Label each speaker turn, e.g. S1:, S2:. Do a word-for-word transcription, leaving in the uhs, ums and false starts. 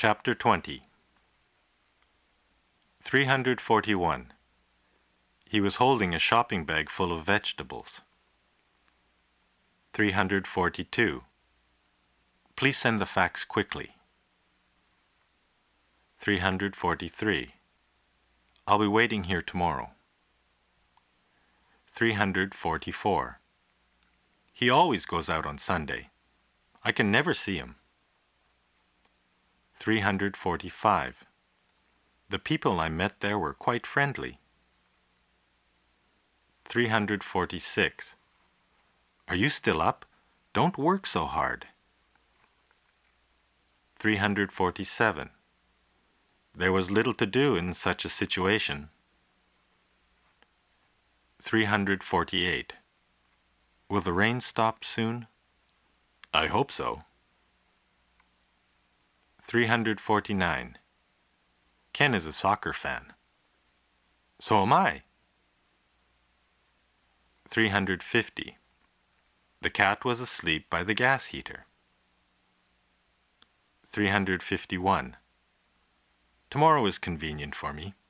S1: Chapter twenty. three hundred forty-one. He was holding a shopping bag full of vegetables. three hundred forty-two. Please send the fax quickly. three hundred forty-three. I'll be waiting here tomorrow. three hundred forty-four. He always goes out on Sunday. I can never see him. three hundred forty-five. The people I met there were quite friendly. three hundred forty-six. Are you still up? Don't work so hard. three hundred forty-seven. There was little to do in such a situation. three hundred forty-eight. Will the rain stop soon? I hope so. three hundred forty-nine. Ken is a soccer fan. So am I. three hundred fifty. The cat was asleep by the gas heater. three hundred fifty-one. Tomorrow is convenient for me.